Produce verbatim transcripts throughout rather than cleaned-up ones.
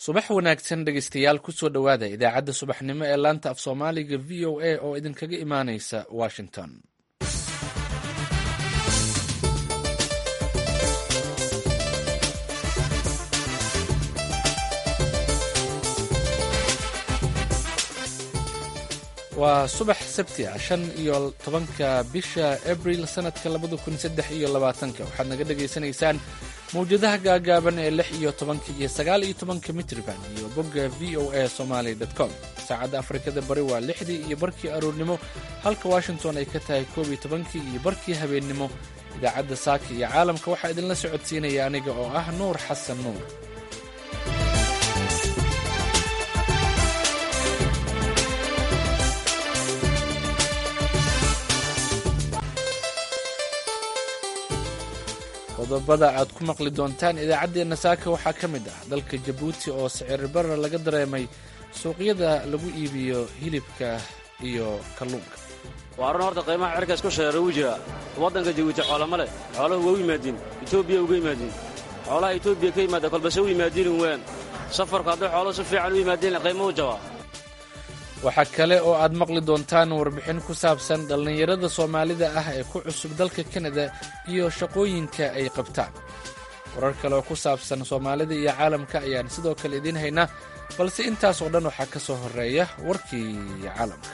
subax wanaagsan dhegeystayaal kusoo dhowaada idaacadda subaxnimo ee laanta af soomaaliga v o a oo idinkaga imaaneysa washington. waa subax sabti ah shan iyo tobanka bisha abril sanadka labada kun saddex iyo labaatanka waxaad naga dhagaysanaysaan mawjadaha gaagaaban ee lix iyo tobanka iyo sagaal iyo tobanka mitriban iyo bogga v o a somaly com. saacadda afrikada bari waa lixdii iyo barkii aroornimo halka washington ay ka tahay koob iyo tobankii iyo barkii habeennimo. idaacadda saaka iyo caalamka waxaa idinla socodsiinaya aniga oo ah nuur xasan nuur. qodobada aad ku maqli doontaan idaacaddeenna saaka waxaa ka mid ah dalka jabuuti oo sicir barra laga dareemay suuqyada lagu iibiyo hilibka iyo kalluunka. waa run horta qiimaha cirka isku sheera wuu jiraa. waddanka jabuuti xoolama leh, xooluhu waa u yimaadiin etoobiya uga yimaadiin. xoolaha etoobiya ka yimaada kolbase u yimaadiin weyn. safarku hadday xooluhu si fiican u yimaadiin qiimo u jabaa. waxaa kale oo aad maqli doontaan warbixin ku saabsan dhallinyarada soomaalida ah ee ku cusub dalka kanada iyo shaqooyinka ay qabtaan. warar kale oo ku saabsan soomaalida iyo caalamka ayaan sidoo kale idiin haynaa, balse intaas oo dhan waxaa ka soo horreeya warkii caalamka.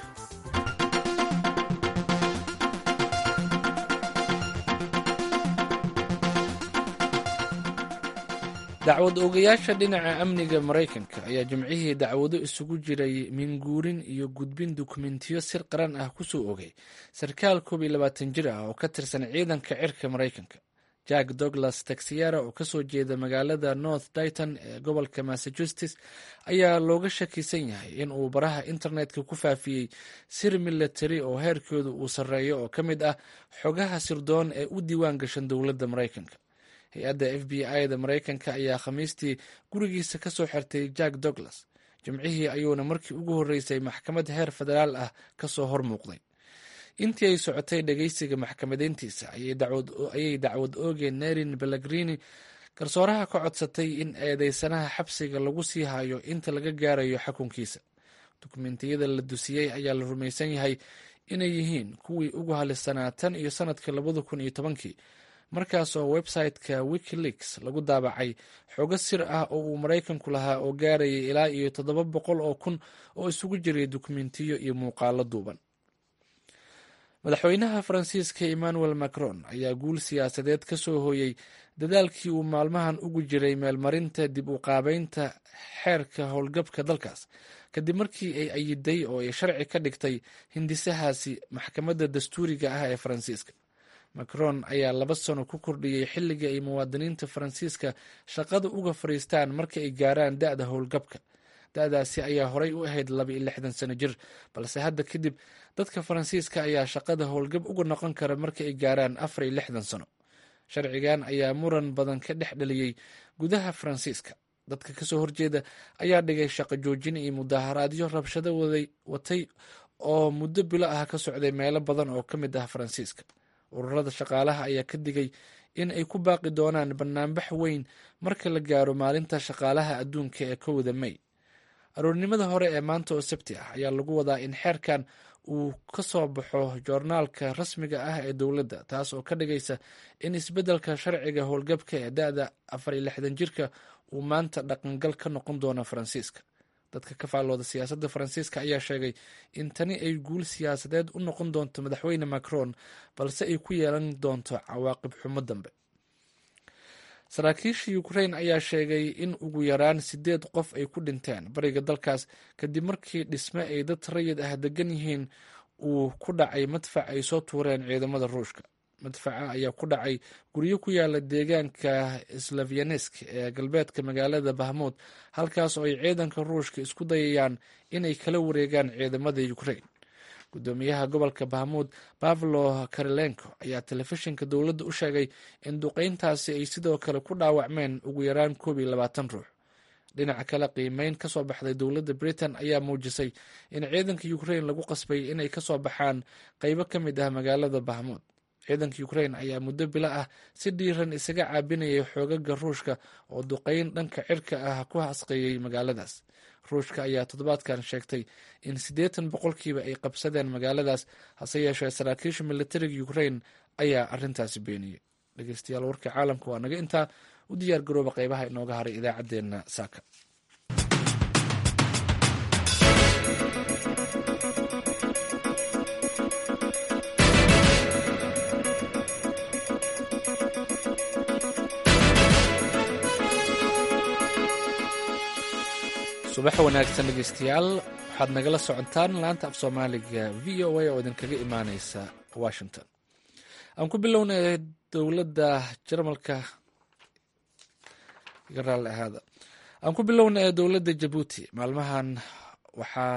dacwad oogayaasha dhinaca amniga maraykanka ayaa jimcihii dacwado isugu jiray minguurin iyo gudbin dukumentiyo sir qaran ah kusoo ogay sarkaal koob iyo labaatan jir ah oo ka tirsan ciidanka cirka maraykanka. jack douglas taxiyara oo kasoo jeeda magaalada north dayton ee gobolka massachusetts ayaa looga shakisan yahay in uu baraha internetka ku faafiyey sir military oo heerkooda uu sarreeyo oo ka mid ah xogaha sirdoon ee u diiwaan gashan dowladda maraykanka. hay-adda f b i da maraykanka ayaa khamiistii gurigiisa ka soo xirtay jack douglas. jimcihii ayuuna markii ugu horreysay maxkamad heer federaal ah ka soo hor muuqday. intii ay socotay dhageysiga maxkamadeyntiisa ayay dacwad oogeen nerin belagrini garsooraha ka codsatay in eedeysanaha xabsiga lagu sii hayo inta laga gaarayo xukunkiisa. dukumentiyada la dusiyey ayaa la rumaysan yahay inay yihiin kuwii ugu halisanaa tan iyo sanadkii labada kun iyo tobankii markaas oo website-ka wikileaks lagu daabacay xogo sir ah oo uu maraykanku lahaa oo gaarayay ilaa iyo toddoba boqol oo kun oo isugu jiray dukumentiyo iyo muuqaalo duuban. madaxweynaha faransiiska emmanuel macron ayaa guul siyaasadeed ka soo hooyey dadaalkii uu maalmahan ugu jiray meelmarinta dib u qaabeynta xeerka howlgabka dalkaas kadib markii ay ayiday oo ay sharci ka dhigtay hindisahaasi maxkamadda dastuuriga ah ee faransiiska. macron ayaa laba sano ku kordhiyey xilliga ay muwaadiniinta faransiiska shaqada uga fadhiistaan marka ay gaaraan da-da howlgabka. da-daasi ayaa horey u ahayd laba iyo lixdan sano jir, balse hadda kadib dadka faransiiska ayaa shaqada howlgab uga noqon kara marka ay gaaraan afar iyo lixdan sano. sharcigan ayaa muran badan ka dhex dhaliyey gudaha faransiiska. dadka kasoo horjeeda ayaa dhigay shaqo joojin iyo mudaharaadyo rabshado watay oo muddo bilo ah ka socday meelo badan oo ka mid ah faransiiska. ururada shaqaalaha ayaa ka digay in ay ku baaqi doonaan banaanbax weyn marka la gaaro maalinta shaqaalaha adduunka ee kowda may. aroornimada hore ee maanta oo sabti ah ayaa lagu wadaa in xeerkan uu ka soo baxo joornaalka rasmiga ah ee dowladda, taas oo ka dhigaysa in isbeddelka sharciga howlgabka ee da-da afar iyo lixdan jirka uu maanta dhaqangal ka noqon doono faransiiska. dadka ka faallooda siyaasadda faransiiska ayaa sheegay in tani ay guul siyaasadeed u noqon doonto madaxweyne macron, balse ay ku yeelan doonto cawaaqib xumo dambe. saraakiisha ukrain ayaa sheegay in ugu yaraan sideed qof ay ku dhinteen bariga dalkaas kadib markii dhisme ay dad rayid ah degan yihiin uu ku dhacay madfac ay soo tuureen ciidamada ruushka. madfaca ayaa ku dhacay guryo ku yaala deegaanka slavyanesk ee galbeedka magaalada bahmuud, halkaas oo ay ciidanka ruushka isku dayayaan inay kala wareegaan ciidamada ukrain. gudoomiyaha gobolka bahmuud pavlo karilenko ayaa telefishinka dowladda u sheegay in duqeyntaasi ay sidoo kale ku dhaawacmeen ugu yaraan koob iyo labaatan ruux. dhinaca kale qiimeyn ka soo baxday dowladda britain ayaa muujisay in ciidanka ukrain lagu qasbay inay kasoo baxaan qeybo ka mid ah magaalada bahmuud. ciidanka ukrain ayaa muddo bilo ah si dhiiran isaga caabinayay xoogaga ruushka oo duqeyn dhanka cirka ah ku hasqeeyey magaaladaas. ruushka ayaa toddobaadkan sheegtay in siddeetan boqolkiiba ay qabsadeen magaaladaas, hase yeeshee saraakiisha militariga ukrain ayaa arrintaasi beeniyey. dhegeystayaal, warka caalamka waa naga intaa. u diyaar garooba qeybaha inooga haray idaacaddeenna saaka. subax wanaagsan dhegeystayaal, waxaad nagala socotaan laanta af soomaaliga v o a oo idinkaga imaaneysa washington. aan ku bilownay dowladda jarmalka iga raalli ahaada aan ku bilownay dowladda jabuuti maalmahan waxaa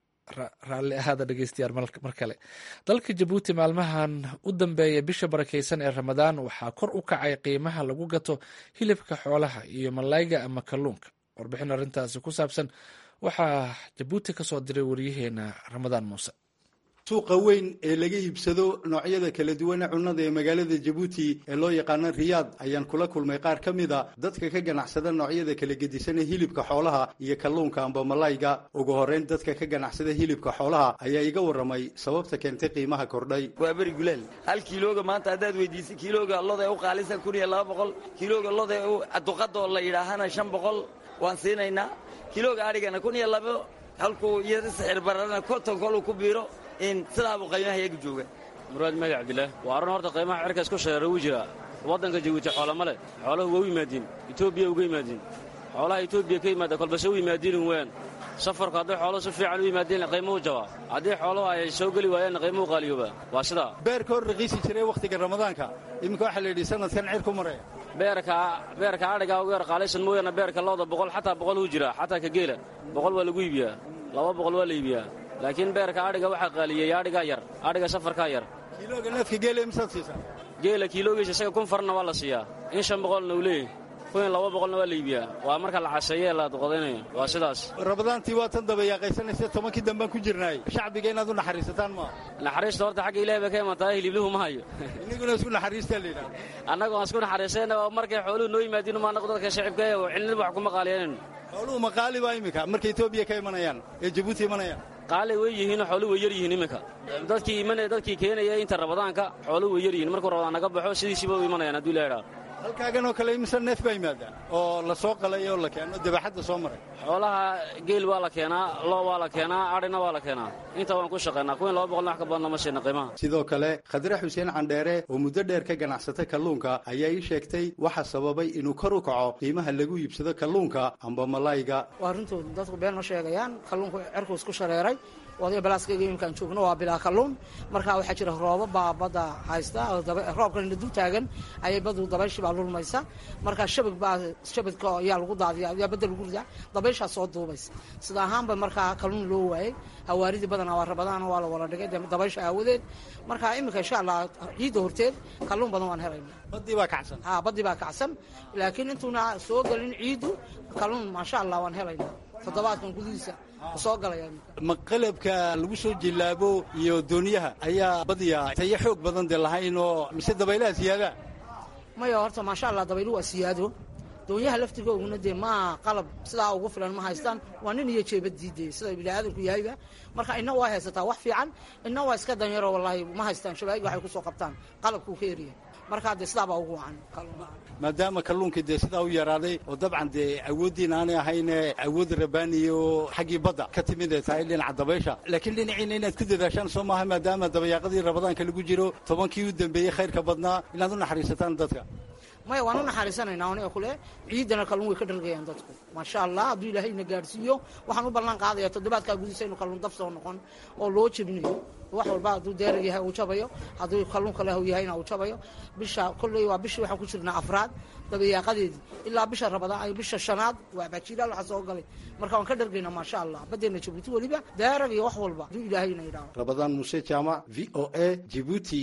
raalli ahaada dhegeystayaal mar kale dalka jabuuti maalmahan u dambeeya bisha barakeysan ee ramadaan waxaa kor u kacay qiimaha lagu gato hilibka xoolaha iyo malayga ama kalluunka. warbixin arrintaasi ku saabsan waxaa jabuuti ka soo diray wariyaheena ramadaan muuse. suuqa weyn ee laga iibsado noocyada kala duwana cunnada ee magaalada jabuuti ee loo yaqaano riyaad ayaan kula kulmay qaar ka mid a dadka ka ganacsada noocyada kala gedisan ee hilibka xoolaha iyo kalluunka amba malayga. ugu horreyn dadka ka ganacsada hilibka xoolaha ayaa iga warramay sababta keentay qiimaha kordhay. waa beri gulaal hal kiilooga maanta haddaad weydiisay kiilooga loda ee u qaalisan kun iyo laba boqol, kiilooga loda ee u duqadoo la yidhaahana shan boqol waan siinaynaa, kiilooga adhigana kun iyo labo halkuu iyo sixir bararana konton koluu ku biiro in sidaabuu qiimaha iyaga jooga. muraad madi cabdillaah waa arrin horta qiimaha cirkaas ku shareera wuu jiraa. waddanka jabuuti xoola ma leh, xooluhu waa u yimaadiin etoobiya uga yimaadiin, xoolaha etoobiya ka yimaada kolbase u yimaadiin weyn. safarku hadday xooluhu si fiican u yimaadiin qiimuhu jabaa, haddii xooluhu ay soo geli waayeenna qiimuhu qaaliyoobaa. waa sidaa. beerka hor raqiisi jiray wakhtiga ramadaanka, iminka waxaa la yidhi sanadkan cir ku maraya. beerka beerka adhigaa ugu yar qaalaysan mooyaane beerka looda boqol xataa boqol uu jiraa, xataa ka geela boqol waa lagu iibiyaa, laba boqol waa la iibiyaa. laakiin beerka adhiga waxaa qaaliyey adhigaa yar, adhiga safarkaa yar. kiilooga neefka geela misaad siisaa? geela kiiloogiisa isaga kun farna waa la siiyaa, in shan boqolna uu leeyahy, kun iyo laba boqolna waa la iibiyaa. waa marka la caseeye la duqadaynayo. waa sidaas. ramadaantii waa tan dabayaaqaysanaysa tobankii dambaan ku jirnaay, shacbiga inaad u naxariisataan maa? naxariista horta xagga ilahay bay ka imaantaa, hilibluhu ma hayo. iniguna isku naxariistaa la yidhahda. annagoo aan isku naxariisayna markay xooluhu noo yimaadiin uma annagu dadka shacibka ee cilnid wax kuma qaaliyanayno. xooluhu ma qaali baa iminka markay etoobiya ka imanayaan ee jabuuti imanayaan? qaali way yihiinoo xooluhu way yar yihiin iminka. dadkii imanaya dadkii keenaya inta ramadaanka xooluhu way yar yihiin, markuu ramadaan naga baxo sidiisiiba u imanayaan hadduu ilaahay dhaafo. halkaagan oo kale imise neef baa yimaadaan oo la soo qalay oo la keeno dabaxadda soo maray? xoolaha geel waa la keenaa, loo waa la keenaa, adhina waa la keenaa. inta waan ku shaqaynaa, kun iyo laba boqolna wax ka badanna ma siina qiimaha. sidoo kale khadre xuseen candheere oo muddo dheer ka ganacsata kalluunka ayaa ii sheegtay waxa sababay inuu kor u kaco qiimaha lagu iibsado kalluunka amba malayga. waa runtood dadku been ma sheegayaan, kalluunku cirku isku shareeray. wadiga balaaskayga iminkaan joogno waa bilaa kalluun, markaa waxaa jira rooba baa badda haysta, roobkan dul taagan ayay baddu dabayshii baa lulmaysa, markaa shabag baa shabadka ayaa lagu daadiya, ayaa badda lagu ridaa, dabayshaa soo duubaysa. sida ahaanba markaa kalluun loo waayey, hawaaridii badanaa waa rabadaana waa la wala dhigay dabaysha aawadeed. markaa iminka insha allah ciidda horteed kalluun badan waan helayna. baddii baa kacsan? ha baddii baa kacsan, laakiin intuuna soo gelin ciiddu kalluun maasha allah waan helayna toddobaadkan gudihiisa soo galaya. ma qalabka lagu soo jilaabo iyo dooniyaha ayaa badiya tayo xoog badan dee lahayn oo mise dabaylaha siyaada? maya horta maasha allah dabaylu waa siyaado, doonyaha laftigooguna dee ma qalab sidaa ugu filan ma haystaan, waa nin iyo jeebadiide sida biniaadanku yahayba. marka inna waa haysataa wax fiican, inna waa iska danyaro wallaahi ma haystaan, shabaagii waxay ku soo qabtaan qalabkuu ka eryahay. markaa dee sidaabaa ugu wacan maadaama kalluunkii dee sidaa u yaraaday oo dabcan dee awooddiin aanay ahayne awood rabaaniyo xaggii badda ka timid ee tahay dhinaca dabaysha, laakiin dhinaciina inaad ku dadaashaan soo maaha maadaama dabayaaqadii ramadaanka lagu jiro tobankii u dambeeyey khayrka badnaa inaad u naxariisataan dadka. maya waan u naxariisanaynaa aniga kule ciidana kalluun way ka dhargayaan dadku maasha allah. hadduu ilaahayna gaadhsiiyo waxaan u ballan qaadaya toddobaadkaa gudihiisa inu kalluun dab soo noqon oo loo jebinayo wax walba, hadduu deerag yahay uu jabayo, hadduu kalluun kale yahayna uu jabayo. bisha kolley waa bishii waxaan ku jirnaa afraad dabayaaqadeedii ilaa bisha rabadaan bisha shanaad waa baajiilaal waxa soo galay, marka waan ka dhargaynaa maasha allah. baddeena jabuuti weliba deerag iyo wax walba hadduu ilaahayna idhaaho. rabadaan muuse jaamac, v o a Jibuuti.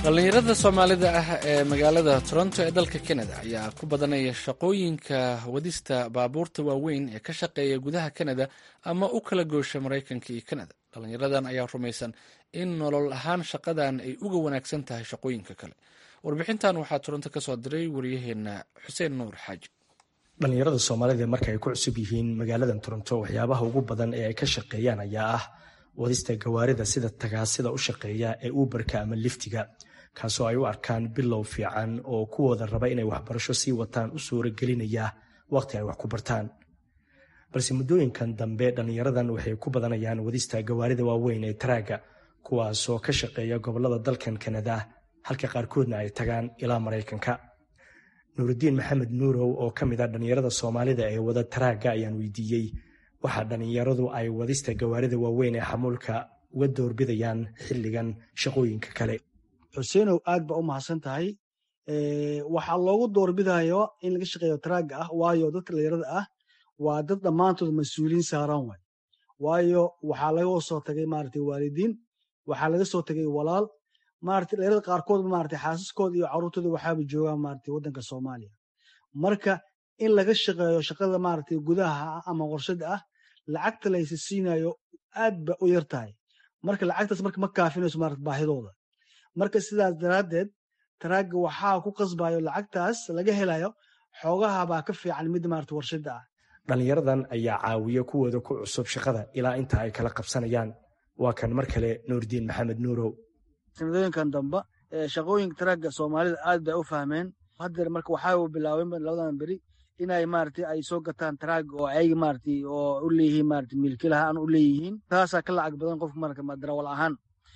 dhallinyarada soomaalida ah ee magaalada toronto ee dalka canada ayaa ku badanaya shaqooyinka wadista baabuurta waaweyn ee ka shaqeeya gudaha canada ama u kala goosha maraykanka iyo canada. dhallinyaradan ayaa rumaysan in nolol ahaan shaqadan ay uga wanaagsan tahay shaqooyinka kale. warbixintan waxaa toronto ka soo diray wariyaheena xuseen nuur xaaji. dhallinyarada soomaalida marka ay ku cusub yihiin magaaladan toronto waxyaabaha ugu badan ee ay ka shaqeeyaan ayaa ah wadista gawaarida sida tagaasida u shaqeeya ee uberka ama liftiga, kaasoo ay u arkaan bilow fiican oo kuwooda raba inay waxbarasho sii wataan u suuragelinaya waqti ay wax ku bartaan. balse muddooyinkan dambe dhallinyaradan waxay ku badanayaan wadista gawaarida waaweyn ee taraaga, kuwaasoo ka shaqeeya gobolada dalkan kanada, halka qaarkoodna ay tagaan ilaa maraykanka. nuurudiin maxamed nuurow oo ka mid ah dhallinyarada soomaalida ee wada taraaga ayaan weydiiyey waxaa dhallinyaradu ay wadista gawaarida waaweyn ee xamuulka uga doorbidayaan xilligan shaqooyinka kale. xuseenow aad ba u mahadsan tahay. waxaa loogu doorbidayo in laga shaqeeyo taraaga ah waayo dadka dhallinyarada ah waa dad dhammaantood mas-uuliyiin saaran waay. waayo waxaa laga soo tagay maaragtay waalidiin, waxaa laga soo tagay walaal, maaragtay dhallinyarada qaarkood maaragtay xaasaskooda iyo carruurtooda waxaaba joogaan maaragtay waddanka Soomaaliya. marka in laga shaqeeyo shaqada maaragtay gudaha ama qorshada ah lacagta la siinayo aad ba u yar tahay. marka lacagtaas marka ma kaafinayso maaragtay baahidooda. marka sidaas daraaddeed taraaga waxaa ku qasbayo lacagtaas laga helayo xoogaha baa ka fiican mid maaragtay warshada ah. dhallinyaradan ayaa caawiya kuwooda ku cusub shaqada ilaa inta ay kala qabsanayaan. waa kan mar kale nuurdiin maxamed nuurow. sanadooyinkan dambe shaqooyinka taraaga soomaalida aad bay u fahmeen. haddeer marka waxaa bilaabeen labadan beri inay maaragtay ay soo gataan taraaga oo ayaga maaragtay oo u leeyihiin maaragtay milkiilaha aan u leeyihiin. taasaa ka lacag badan qofka marka darawal ahaan.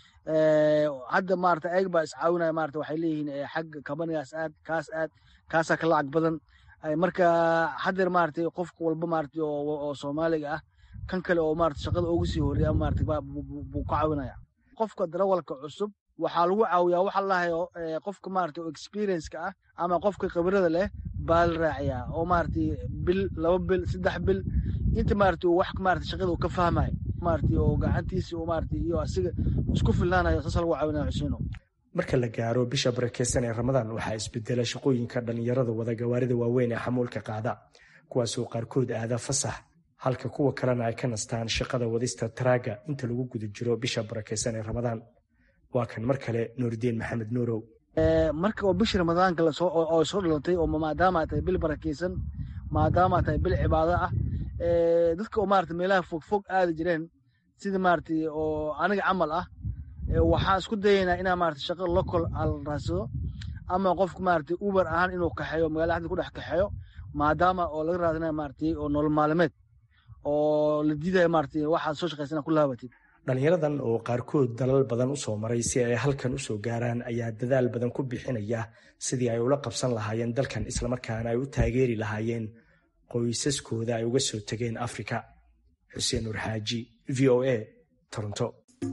hadda maaragtay ayaga baa iscaawinaya maaragtay waxay leeyihiin xagga kabanigaas aad kaas aad kaasaa ka lacag badan. marka haddeer maaragtay qofka walba maaragtay oo Soomaaliga ah kan kale oo maaragtay shaqada ugu sii horeeya maaragtay buu ka caawinaya. qofka darawalka cusub waxaa lagu caawiyaa waxa la hayo qofka maaragtay experience-ka ah ama qofka khibrada leh baa la raaciyaa oo maaragtay bil laba bil saddex bil inta maaragtay wax maaragtay shaqada uu ka fahmayo maaragtay oo gacantiisa oo maaragtay iyo asiga isku filnaanayo saas lagu caawinaya Xuseeno. marka la gaaro bisha barakeysan ee Ramadaan waxaa isbedela shaqooyinka dhallinyarada wada gawaarida waaweyn ee xamuulka qaada, kuwaasoo qaarkood aada fasax halka kuwa kalena ay ka nastaan shaqada wadista taraaga inta lagu guda jiro bisha barakeysan ee Ramadaan. waa kan mar kale nuurdiin maxamed nuurow. marka oo bisha ramadaanka lasoo oo soo dhalatay oo maadaama ay tahay bil barakeysan, maadaama ay tahay bil cibaado ah, dadka oo maaragtay meelaha fog fog aadi jireen sida maaragtay oo aniga camal ah waxaan isku dayaynaa inaan maaragtay shaqo local al raadsado ama qofka maaragtay uber ahaan inuu kaxeeyo magaalada ku dhex kaxeeyo maadaama oo laga raadinayo maaragtay oo nolol maalmeed oo la diidayo maaragtay waxaad soo shaqaysana ku laabatid. dhallinyaradan oo qaarkood dalal badan u soo maray si ay halkan u soo gaaraan ayaa dadaal badan ku bixinaya sidii ay ula qabsan lahaayeen dalkan islamarkaana ay u taageeri lahaayeen qoysaskooda ay uga soo tageen Afrika. xuseen nuur xaaji, V O A, Toronto.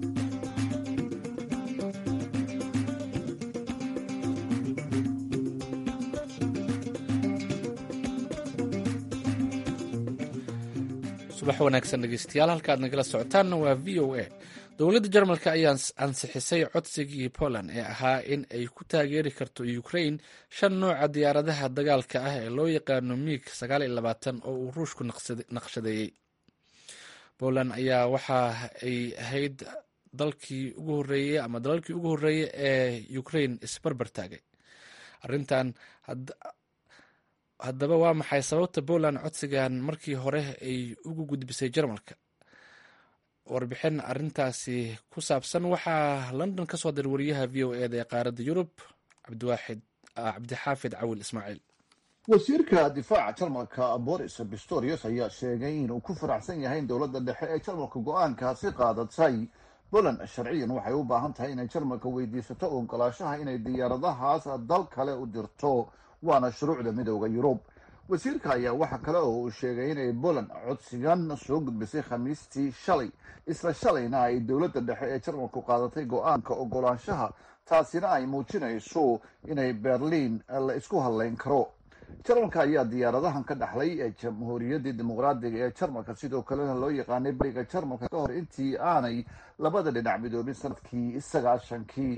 subax wanaagsan dhegeystayaal, halka aad nagala socotaanna waa V O A. dowladda jarmalka ayaa ansixisay codsigii Poland ee ahaa in ay ku taageeri karto Ukraine shan nooca diyaaradaha dagaalka ah ee loo yaqaano mig sagaal iyo labaatan oo uu ruushku naqshadeeyey. Poland ayaa waxa ay ahayd dalkii ugu horeeyay ama dalalkii ugu horeeyay ee Ukraine isbarbar taagay arrintan. haddaba waa maxay sababta Poland codsigan markii hore ay ugu gudbisay Jarmalka? warbixin arrintaasi ku saabsan waxaa London ka soo diray wariyaha V O A da ee qaaradda Yurub cabdiwaaxid cabdixaafid cawil ismaaciil. wasiirka difaaca Jarmalka Boris Pistorius ayaa sheegay inuu ku faraxsan yahay in dowladda dhexe ee Jarmalka go-aankaasi qaadatay. Poland sharciyan waxay u baahan tahay inay Jarmalka weydiisato ogolaanshaha inay diyaaradahaas dal kale u dirto, waana shuruucda midowda Yurub. wasiirka ayaa waxa kale oo uu sheegay inay Poland codsigan soo gudbisay Khamiistii shalay, isla shalayna ay dowladda dhexe ee Jarmalku qaadatay go-aanka ogolaanshaha, taasina ay muujinayso inay Berlin la isku hadlayn karo. Jarmalka ayaa diyaaradahan ka dhaxlay ee jamhuuriyaddii dimuqraadiga ee Jarmalka, sidoo kalena loo yaqaanay bariga Jarmalka ka hor intii aanay labada dhinac midoobin sanadkii sagaashankii.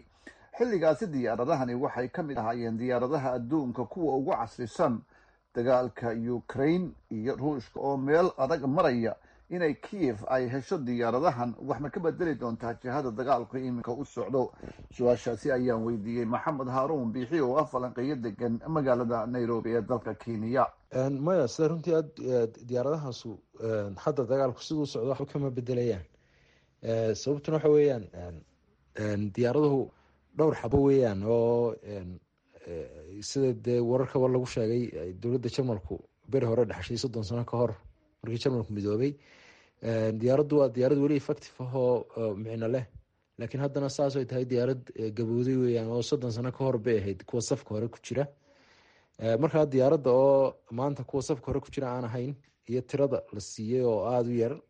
xilligaasi diyaaradahani waxay ka mid ahaayeen diyaaradaha adduunka kuwa ugu casrisan. dagaalka ukraine iyo ruushka oo meel adag maraya, inay kiev ay hesho diyaaradahan wax ma ka bedeli doontaa jihada dagaalku iminka u socdo? su-aashaasi ayaan weydiiyey maxamed haaruun biixi oo ah falanqeeyo degan magaalada nairobi ee dalka kenya. maya sida runtii aad diyaaradahaasu hadda dagaalku siduu socdo waxba kama bedelayaan. sababtuna waxa weeyaan diyaaraduhu dhowr xabo weeyaan oo sida dee wararkaba lagu sheegay dowladda jarmalku beri hore dhexshay soddon sano ka hor markii jarmalku midoobay. diyaaraddu waa diyaarad weli effective ah oo micno leh, laakiin haddana saas ay tahay diyaarad gabowday weeyaan oo soddon sano ka hor bay ahayd kuwa safka hore ku jira. markaa diyaaradda oo maanta kuwa safka hore ku jira aan ahayn iyo tirada la siiyey oo aada u yar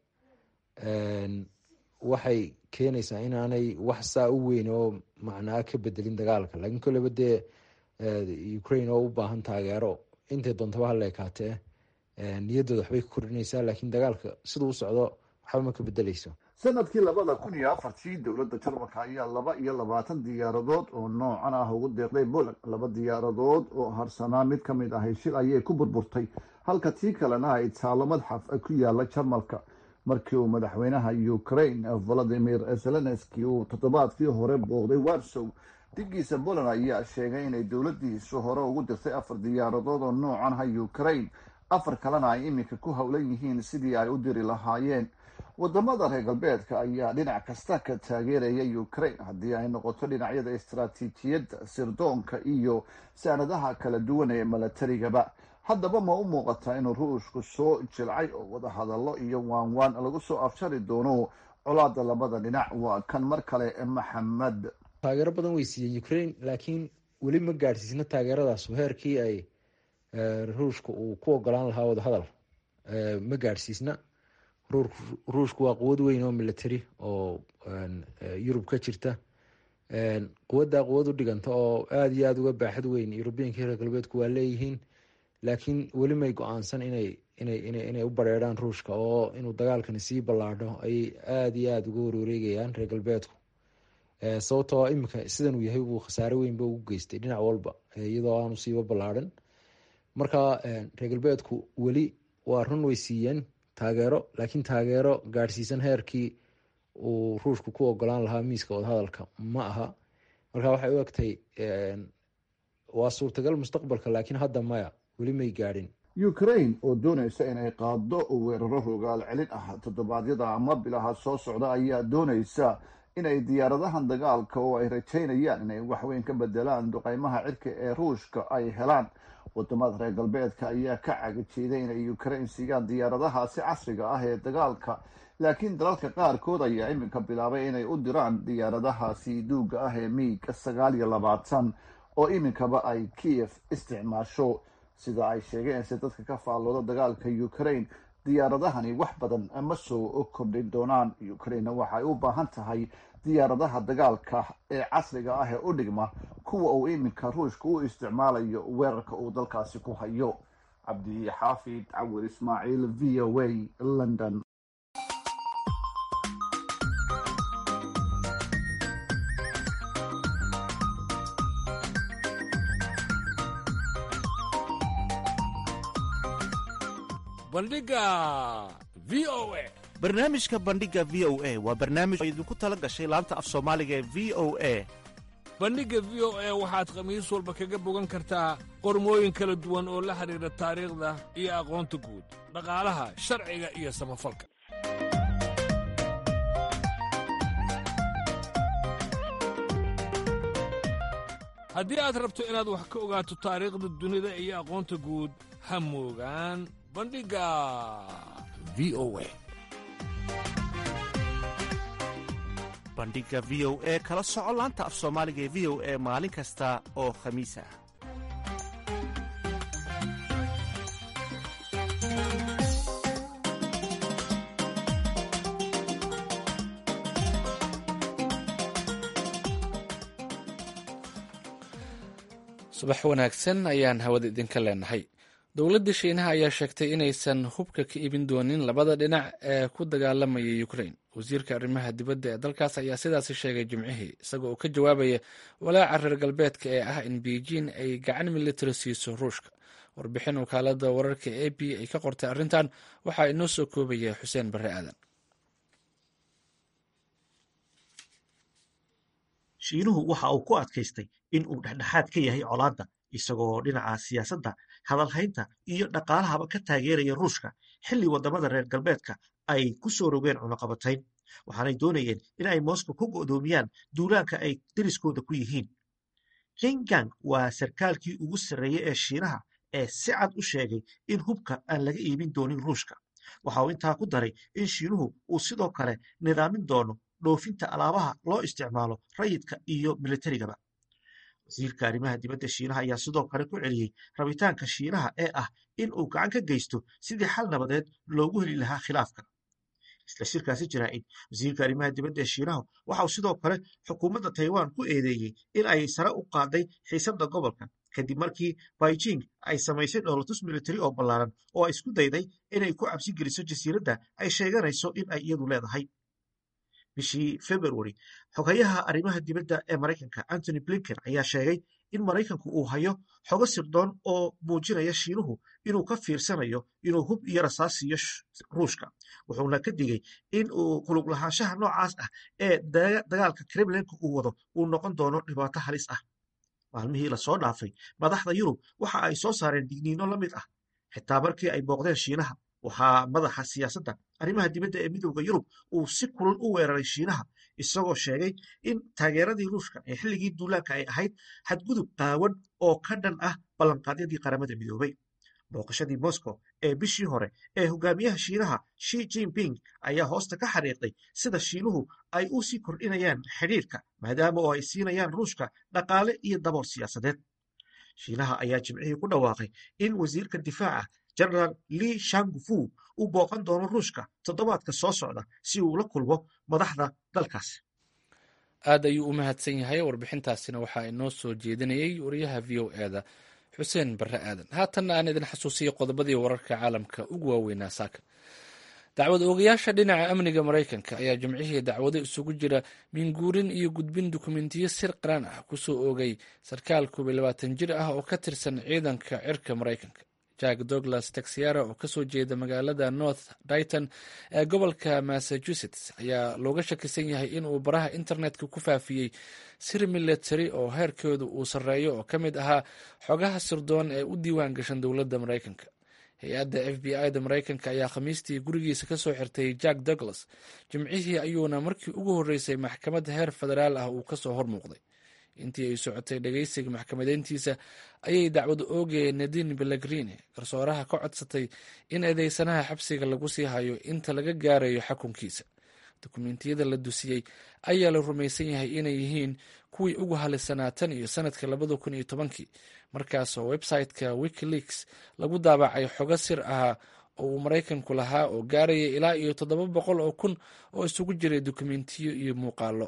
waxay keenaysaa inaanay wax saa u weyn oo macnaa ka bedelin dagaalka. laakiin kolleyba dee ukraine oo u baahan taageero intay doontaba hala ekaatee niyadooda waxbay ka kordhinaysaa, laakiin dagaalka siduu u socdo waxba ma ka bedeleyso. sanadkii labada kun iyo afartii dowladda jarmalka ayaa laba iyo labaatan diyaaradood oo noocan ah ugu deeqday Poland. laba diyaaradood oo harsanaa mid ka mid ahay shil ayay ku burburtay, halka tii kalena ay taalo madxaf ku yaala jarmalka. markii uu madaxweynaha ukraine volodimir zelenski uu toddobaadkii hore booqday warsow, digiisa Poland ayaa sheegay inay dowladiisu hore ugu dirtay afar diyaaradood oo noocan ah ukraine, afar kalena ay iminka ku howlan yihiin sidii ay u diri lahaayeen. wadamada reer galbeedka ayaa dhinac kasta ka taageeraya ukraine, haddii ay noqoto dhinacyada istaraatiijiyadda, sirdoonka iyo saanadaha kala duwan ee milatarigaba. haddaba ma u muuqataa inuu ruushku soo jilcay oo wadahadallo iyo waanwaan lagu soo afjari doono colaada labada dhinac? waa kan mar kale maxamed. taageero badan way siiyeen ukraine, laakiin weli ma gaadhsiisna taageeradaas heerkii ay ruushka uu ku ogolaan lahaa wadahadal. ma gaadhsiisna. ruushku waa quwad weyn oo military oo yurub ka jirta. quwaddaa quwad u dhiganta oo aada iyo aada uga baaxad weyn yurubiyanka reer galbeedku waa leeyihiin, laakiin weli may go-aansan inay inay ina inay u bareeraan ruushka oo inuu dagaalkani sii ballaadho ayay aada iyo aada uga warwareegayaan reer galbeedku. sababtoo iminka sidan uu yahay uu khasaare weynba ugu geystay dhinac walba iyadoo aanu siiba ballaadhan. marka reer galbeedku weli waa run way siiyeen taageero, laakiin taageero gaadhsiisan heerkii uu ruushku ku ogolaan lahaa miiska wadahadalka ma aha. marka waxay u egtay waa suurtagal mustaqbalka, laakiin hadda maya, weli may gaadhin. ukraine oo doonaysa inay qaado weeraro rogaal celin ah toddobaadyada ama bilaha soo socda ayaa doonaysa inay diyaaradahan dagaalka oo ay rajaynayaan inay waxweyn ka bedelaan duqeymaha cirka ee ruushka ay helaan. wadamada reer galbeedka ayaa ka cagajeeday inay ukraine siiyaan diyaaradahaasi casriga ah ee dagaalka, laakiin dalalka qaarkood ayaa iminka bilaabay inay u diraan diyaaradahaasi duuga ah ee miig sagaal iyo labaatan oo iminkaba ay kiev isticmaasho. sida ay sheegeen se dadka ka faallooda dagaalka ukraine, diyaaradahani wax badan ma soo kordhin doonaan. ukraine waxay u baahan tahay diyaaradaha dagaalka ee casriga ah ee u dhigma kuwa uu iminka ruushka u isticmaalayo weerarka uu dalkaasi ku hayo. cabdi xaafid cawir ismaaciil, v o a, london. bandhiga v o a. barnaamijka bandhiga v o a waa barnaamij oo idinku tala gashay laanta af soomaaliga ee v o a. bandhigga v o a waxaad khamiis walba kaga bogan kartaa qormooyin kala duwan oo la xidhiidha taariikhda iyo aqoonta guud, dhaqaalaha, sharciga iyo samafalka. haddii aad rabto inaad wax ka ogaato taariikhda dunida iyo aqoonta guud, ha moogaan bandhigga v o a. bandhiga v o a kala soco laanta af soomaaliga ee v o a maalin kasta oo khamiis ah. subax wanaagsan ayaan hawada idinka leenahay. dowladda shiinaha ayaa sheegtay inaysan hubka ka iibin doonin labada dhinac ee ku dagaalamaya ukraine. wasiirka arrimaha dibadda ee dalkaas ayaa sidaasi sheegay jimcihii isaga oo ka jawaabaya walaaca reer galbeedka ee ah in beijing ay gacan militari siiso ruushka. warbixin wakaalada wararka a b ay ka qortay arrintan waxaa inoo soo koobaya xuseen barre aadan. shiinuhu waxa uu ku adkaystay in uu dhexdhexaad ka yahay colaadda isagoo dhinaca siyaasadda hadalhaynta iyo dhaqaalahaba ka taageeraya ruushka xilli waddamada reer galbeedka ay ku soo rogeen cunaqabatayn waxaanay doonayeen in ay moscow ku go'doomiyaan duulaanka ay deriskooda ku yihiin. Qin Gang waa sarkaalkii ugu sarreeyey ee shiinaha ee si cad u sheegay in hubka aan laga iibin doonin ruushka. waxa uu intaa ku daray in shiinuhu uu sidoo kale nidaamin doono dhoofinta alaabaha loo isticmaalo rayidka iyo militarigaba. wasiirka arrimaha dibadda shiinaha ayaa sidoo kale ku celiyey rabitaanka shiinaha ee ah in uu gacan ka geysto sidii xal nabadeed loogu heli lahaa khilaafka. isla shirkaasi jaraa'id wasiirka arrimaha dibadda ee shiinaha waxa uu sidoo kale xukuumadda taiwan ku eedeeyey in ay sare u qaaday xiisadda gobolka kadib markii beijing ay samaysay dhoolatus militari oo ballaaran oo ay isku dayday inay ku cabsi geliso jasiiradda ay sheeganayso in ay iyadu leedahay. bishii february xogayaha arrimaha dibadda ee maraykanka antony blinken ayaa sheegay in maraykanku uu hayo xogo sirdoon oo muujinaya shiinuhu inuu ka fiirsanayo inuu hub iyo rasaas siiyo ruushka wuxuuna ka digay in uu kulug lahaanshaha noocaas ah ee dagaalka kremlinka uu wado uu noqon doono dhibaato halis ah. maalmihii lasoo dhaafay madaxda yurub waxa ay soo saareen digniino la mid ah xitaa markii ay booqdeen shiinaha. waxaa madaxa siyaasadda arrimaha dibadda ee midowda yurub uu si kulul u weeraray shiinaha isagoo sheegay in taageeradii ruushka ee xilligii duulaanka ay ahayd xadgudub qaawan oo ka dhan ah ballanqaadyadii qaramada midoobay. booqashadii moscow ee bishii hore ee hogaamiyaha shiinaha shi jinping ayaa hoosta ka xariiqday sida shiinuhu ay u sii kordhinayaan xidhiirka maadaama oo ay siinayaan ruushka dhaqaale iyo dabool siyaasadeed. shiinaha ayaa jimcihii ku dhawaaqay in wasiirka difaaca genaraal li shangfu uu booqan doono ruushka toddobaadka soo socda si uu la kulmo madaxda dalkaas. aad ayuu u mahadsan yahay. warbixintaasina waxaa inoo soo jeedinayay wariyaha v o eda xuseen barre aadan. haatanna aan idin xasuusiyo qodobadii wararka caalamka ugu waaweynaa saaka. dacwad oogayaasha dhinaca amniga maraykanka ayaa jimcihii dacwado isugu jira minguurin iyo gudbin dukumentiyo sir qaran ah kusoo oogay sarkaal koob iyo labaatan jir ah oo ka tirsan ciidanka cirka maraykanka. jack douglas taxiara oo kasoo jeeda magaalada north dighton ee gobolka massachusetts ayaa looga shakisan yahay inuu baraha internetka ku faafiyey sir military oo heerkooda uu sarreeyo oo ka mid ahaa xogaha sirdoon ee u diiwaan gashan dowladda maraykanka. hay-adda f b i da maraykanka ayaa khamiistii gurigiisa kasoo xirtay jack douglas jimcihii ayuuna markii ugu horreysay maxkamadda heer federaal ah uu kasoo hormuuqday. intii ay socotay dhegeysiga maxkamadeyntiisa ayay dacwad oogayeen nadine pellegrini garsooraha ka codsatay in eedeysanaha xabsiga lagu sii hayo inta laga gaarayo xukunkiisa. dukumentiyada la dusiyey ayaa la rumaysan yahay inay yihiin kuwii ugu halisanaa tan iyo sanadka labada kun iyo tobankii markaasoo website-ka wikileaks lagu daabacay xogo sir ah oo uu maraykanku lahaa oo gaaraya ilaa iyo toddoba boqol oo kun oo isugu jiray dukumentiyo iyo muuqaalo.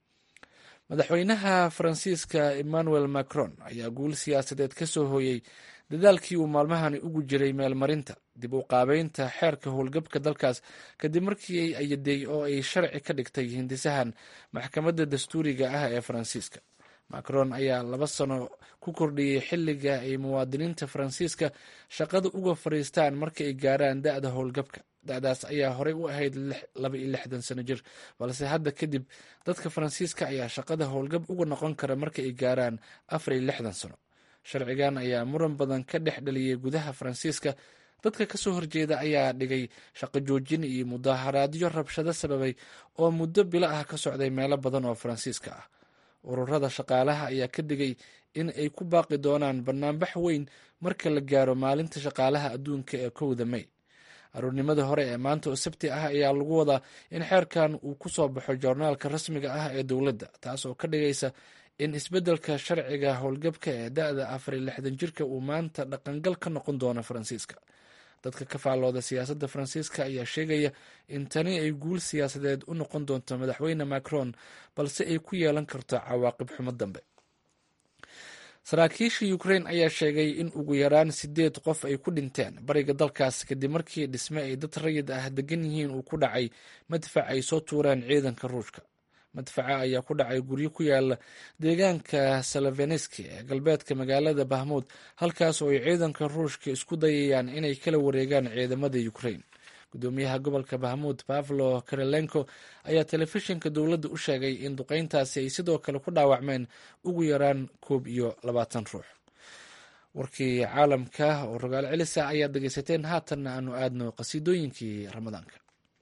madaxweynaha faransiiska emmanuel macron ayaa guul siyaasadeed ka soo hooyey dadaalkii uu maalmahani ugu jiray meelmarinta dib u qaabeynta xeerka howlgabka dalkaas kadib markii ay ayaday oo ay sharci ka dhigtay hindisahan maxkamadda dastuuriga ah ee faransiiska. macron ayaa laba sano ku kordhiyey xilliga ay muwaadiniinta faransiiska shaqada uga fadhiistaan marka ay gaaraan da-da howlgabka. da-daas ayaa horey u ahayd laba iyo lixdan sano jir balse hadda kadib dadka faransiiska ayaa shaqada howlgab uga noqon kara marka ay gaaraan afar iyo lixdan sano. sharcigan ayaa muran badan ka dhex dhaliyey gudaha faransiiska. dadka kasoo horjeeda ayaa dhigay shaqo joojin iyo mudaaharaadyo rabshado sababay oo muddo bilo ah ka socday meelo badan oo faransiiska ah. ururada shaqaalaha ayaa ka digay in ay ku baaqi doonaan banaanbax weyn marka la gaaro maalinta shaqaalaha adduunka ee kowda may. aroornimada hore ee maanta oo sabti ah ayaa lagu wadaa in xeerkan uu ku soo baxo joornaalka rasmiga ah ee dowladda taas oo ka dhigaysa in isbeddelka sharciga howlgabka ee da-da afar iyo lixdan jirka uu maanta dhaqangal ka noqon doono faransiiska. dadka ka faallooda siyaasadda faransiiska ayaa sheegaya in tani ay guul siyaasadeed u noqon doonto madaxweyne macron balse ay ku yeelan karto cawaaqib xumo dambe. saraakiisha ukrain ayaa sheegay in ugu yaraan sideed qof ay ku dhinteen bariga dalkaas kadib markii dhisme ay dad rayid ah degan yihiin uu ku dhacay madfac ay soo tuureen ciidanka ruushka. madfaca ayaa ku dhacay guryo ku yaala deegaanka salaveneski ee galbeedka magaalada bahmuud, halkaas oo ay ciidanka ruushka isku dayayaan inay kala wareegaan ciidamada ukrain. gudoomiyaha gobolka bahmuud pavlo karelenko ayaa telefishinka dowladda u sheegay in duqeyntaasi ay sidoo kale ku dhaawacmeen ugu yaraan koob iyo labaatan ruux. warkii caalamka oo rogaal celisa ayaad dhegeysateen. haatanna aanu aadno qasiidooyinkii ramadaanka.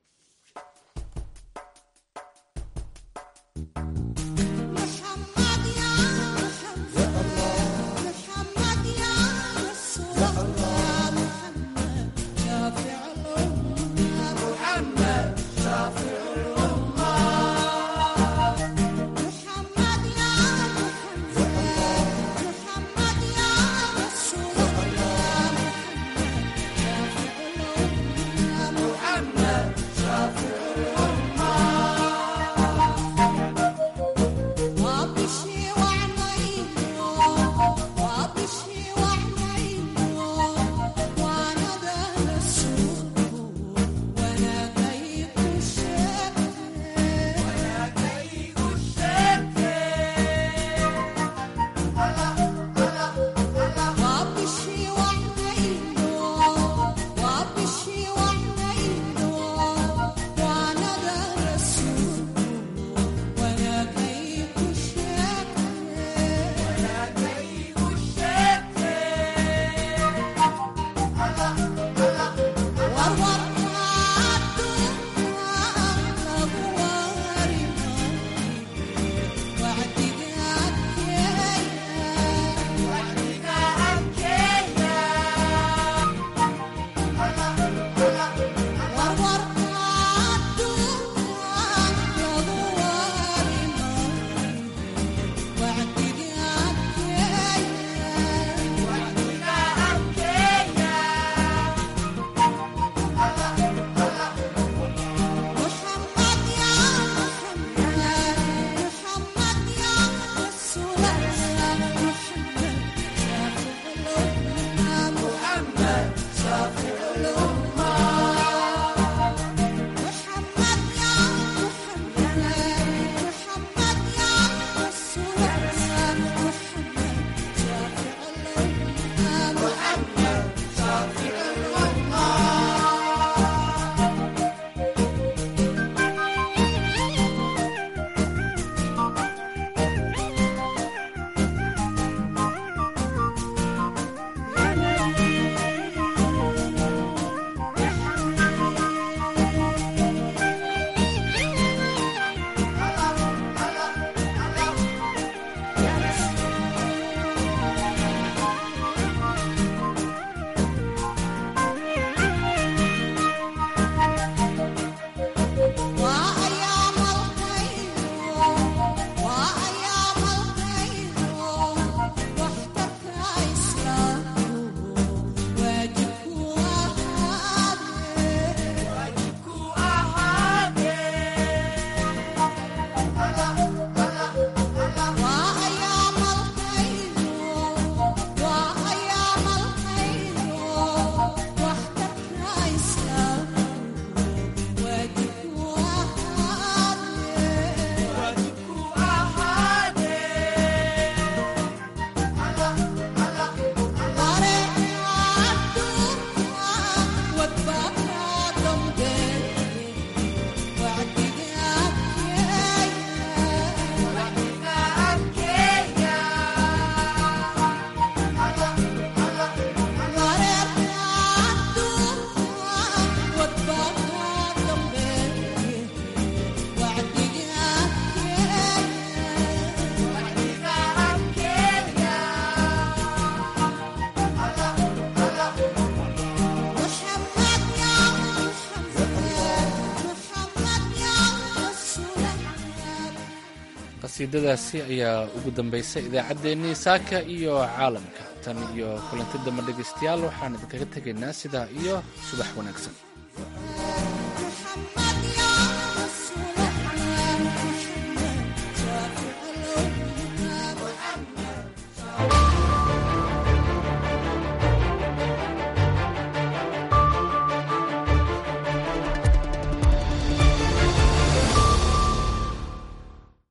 qasiidadaasi ayaa ugu dambaysay idaacaddeenii saaka iyo caalamka. tan iyo kulanti dambe dhegaystayaal waxaan idinkaga tegaynaa sidaa iyo subax wanaagsan.